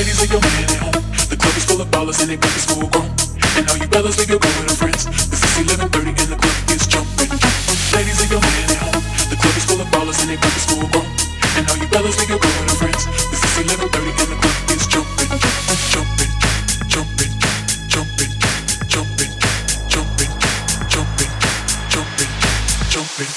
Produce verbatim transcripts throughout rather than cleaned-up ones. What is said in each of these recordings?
Ladies, leave your man at home. The club is full of ballers and they both is full grown. And all you brothers, leave your girl with her friends. This is eleven thirty and the club is jumping. Ladies, leave your man at home. The club is full of ballers and they both is full grown. And all you brothers, leave your girl with her friends. This is eleven thirty and the club is jumping, jumping, jumping, jumping, jumping, jumping, jumping, jumping, jumping.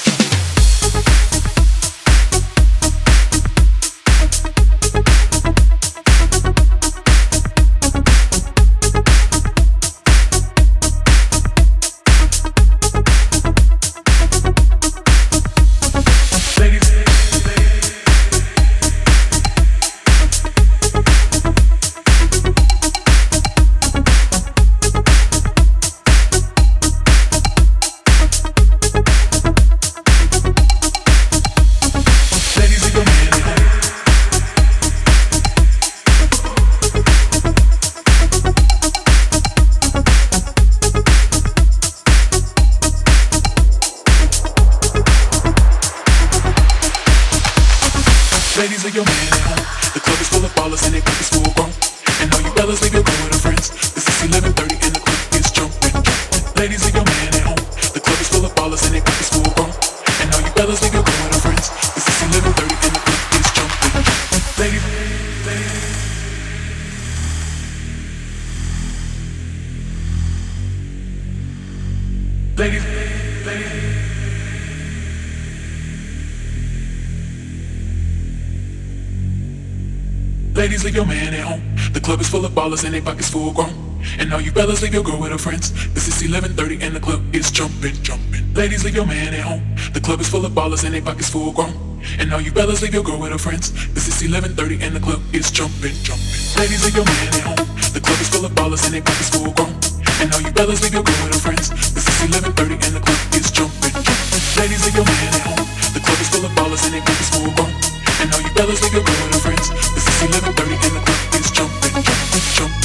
Ladies, leave your man at home. The club is full of ballers and they club is full grown. And all you fellas, leave your girl with her friends. This is eleven thirty and the club is jumping. Ladies, leave your man at home. The club is full of ballers and they club is full grown. And all you fellas, leave your girl with her friends. This is eleven thirty and the club is jumping. Ladies, ladies. Ladies, ladies. Ladies, leave your man at home. The club is full of ballers and they pockets full grown. And all you fellas, leave your girl with her friends. This is eleven thirty and the club is jumping, jumping. Ladies, leave your man at home. The club is full of ballers and they pockets full grown. And all you fellas, leave your girl with her friends. This is eleven thirty and the club is jumping, jumping. Ladies, leave your man at home. The club is full of ballers and they pockets full grown. And all you fellas, leave your girl with her friends. This is eleven thirty and the club is jumping, jumping. Ladies, leave your man at home. The club is full of ballers and they pockets full grown. And all you fellas, leave your girl with her friends. This is eleven thirty and the club is jumping, jumping, jumping.